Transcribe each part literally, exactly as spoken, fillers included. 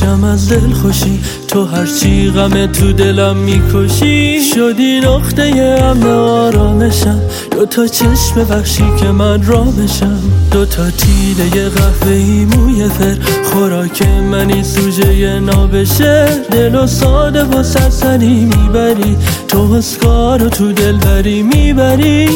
بشم از دل خوشی، تو هرچی غم تو دلم میکشی. شدی نقطه امن آرامشم، دو تا چشم بخشی که من را بشم. دو تا تیله قهوه‌ای موی فر، خوراک منی سوژه نابشه. دل و ساده و سرسری میبری، تو اسکار و تو دل بری میبری.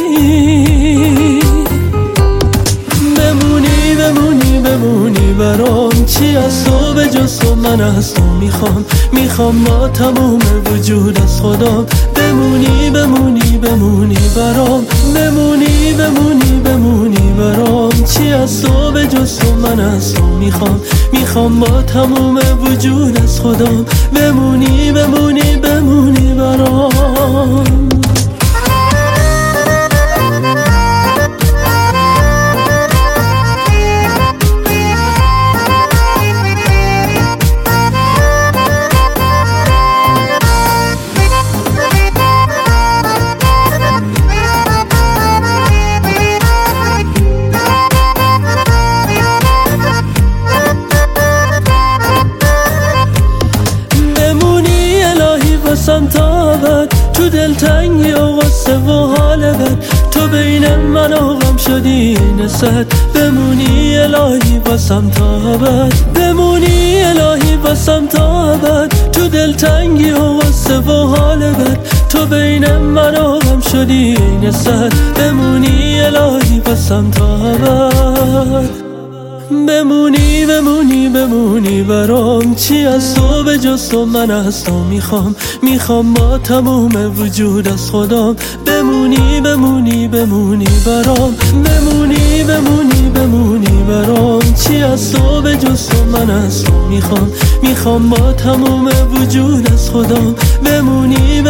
بمونی بمونی بمونی برام، چی از تو به جز تو من از تو میخوام. میخوام با تموم وجود از خودم. بمونی بمونی بمونی برام، بمونی بمونی بمونی برام. چی از تو به جز تو من از تو میخوام. میخوام با تموم وجود از خودم. بمونی بمونی بمونی برام. تا بعد تو دل تنگی و غصه و حال بد، تو بین من و غم شدی نسد. بمونی الهی واسم تا بعد، بمونی الهی واسم تا بعد. تو دل تنگی و غصه و حال بد، تو بین من و غم شدی نسد. بمونی الهی واسم تا بعد. بمونی بمونی بمونی برام، چی از تو به جز تو من از تو میخوام. میخوام با تموم وجود از خودم. بمونی بمونی بمونی برام، بمونی بمونی بمونی برام. چی از تو به جز تو من از تو میخوام. میخوام با تموم وجود از خودم. بمونی